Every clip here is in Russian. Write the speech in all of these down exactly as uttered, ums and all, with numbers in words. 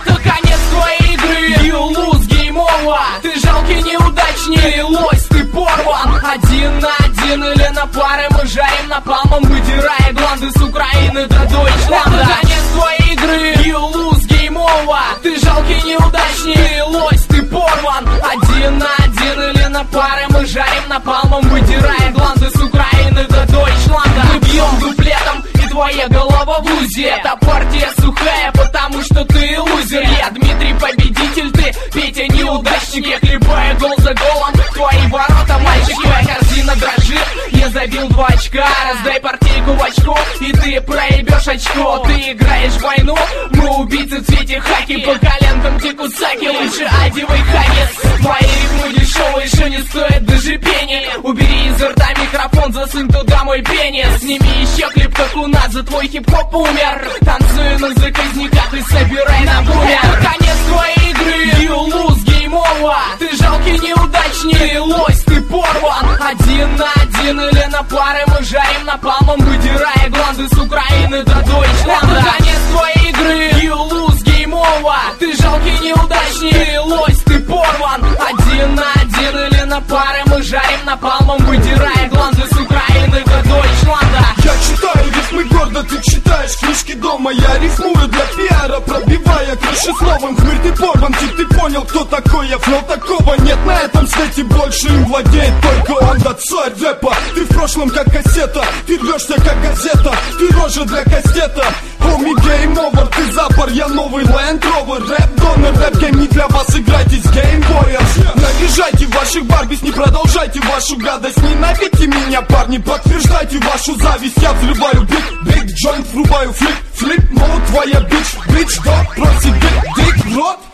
Это конец твоей игры, you lose, game over. Ты жалкий неудачник, ты лось, ты порван. Один на один или на пары мы жарим напалмом, выдирая гланды с Украины до Дойчланда. Это конец твоей игры, you lose, game over. Ты жалкий неудачник, ты лось, ты порван. Один на один или на пары мы жарим напалмом, выдирая гланды с Украины до Дойчланда. Мы бьем дуплетом, и твоя голова в лузе. Эта партия сухая, потому что ты лузер. Я Дмитрий победитель, ты Петя неудачник. Я хлебаю гол за голом твои ворота, мальчик. Твоя корзина дрожит, я забил два очка. Раздай партийку в очко, и ты проебешь очко. Ты играешь в войну, мы убийцы в цвете хаки. По коленкам текусаки, лучше одевай хаки. Твои рифмы дешевые, что не стоят даже пени. Убери изо рта микрофон, засунь туда мой пенис. Сними еще клип, как у нас, за твой хип-хоп умер. Танцую на заказниках и собирай на бумер. Конец твоей игры, you lose, game over. Ты жалкий неудачник, ты лось, ты порван. Один на один или на пары мы жарим напалмом, выдирая гланды с Украины до Дойчланда. Конец твоей игры, you lose, game over. Ты жалкий неудачник, ты лось, ты порван. Один на один или на пары мы жарим напалмом, выдирая гланды с Украины до Дойчланда. Я читаю рифмы гордо, ты читаешь книжки дома. Я рифмую для пиара, пробивая крыши словом. Хмырь, ты порван, тип, ты понял, кто такой я. Флоу такого нет на этом свете, больше им владеет только он, да царь рэпа. Ты в прошлом как кассета, ты рвешься как газета. Ты рожа для кастета, хоми гейм овер. Ты запор, я новый Land Rover. Рэп донор, рэп гейм не для вас, играйте с геймбоем. Наряжайте ваших барбис, не продолжайте вашу гадость. Ненавидьте меня, парни, подтверждайте вашу зависть. Я взрываю биг, биг джойнт, врубаю флип, флип, мол, твоя бич, бич, да, просит дик, дик в рот.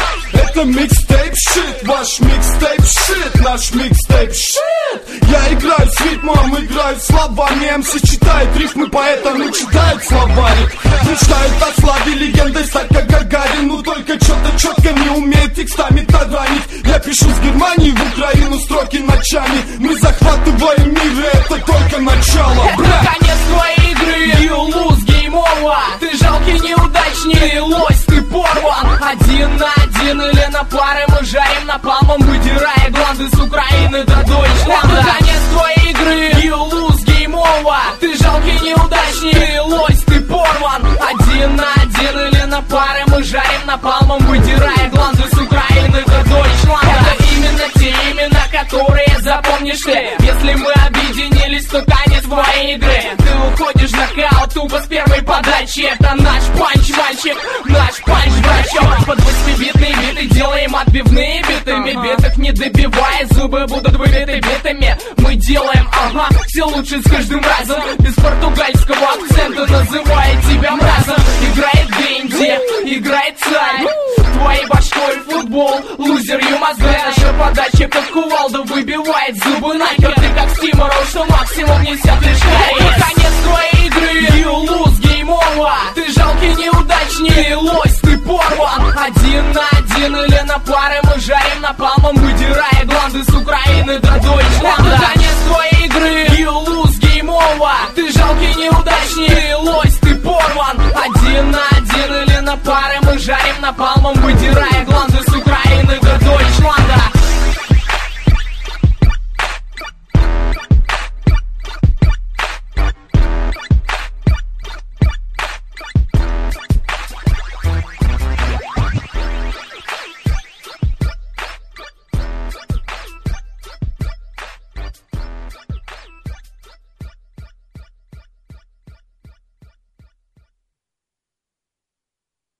Это микстейп щит, ваш микстейп щит, наш микстейп щит. Я играю с ритмом, играю словами. эм си читает рифмы, поэтому читает словарик. Мечтает о славе, легендой стать как Гагарин. Ну только что-то четко не умеет текстами таранить. Я пишу с Германии в Украину строки ночами. Мы захватываем мир, и это только начало. Это конец твоей игры, you lose, game over. Ты жалкий неудачник, ты лось, ты порван. Один на один или на пары мы жарим напалмом, выдирая гланды с Украины до Дойчланда. Это конец твоей игры, you lose, game over. Ты жалкий неудачник, ты лось, ты порван. Один на один или на пары мы жарим напалмом, выдирая гланды с Украины до Дойчланда. Это именно те имена, которые запомнишь ты. Если мы объединились, то конец твоей игры. Ты уходишь в нокаут тупо с первой подачи. Это наш панч, мальчик, наш панч, брачок. Под восьмибитные биты делаем отбивные битами. Биток не добивая, зубы будут выбиты битами. Мы делаем, ага, все лучше с каждым разом. Без португальского акцента называя тебя мразом. Играет Дэнди, играет царь. Твоей башкой футбол, лузер, you must die. Наша подача как кувалда выбивает зубы нахер. Ты как Стиморол, что максимум несет лишь карьер. Конец твоей игры, you lose, game over. Ты жалкий неудачник, ты лось, ты порван. Один на один или на пары мы жарим напалмом, выдирая гланды с Украины до Дойчланда. Это конец твоей игры, you lose, game over. Ты жалкий неудачник, ты лось, ты порван. Один на один или на пары мы жарим напалмом, выдирая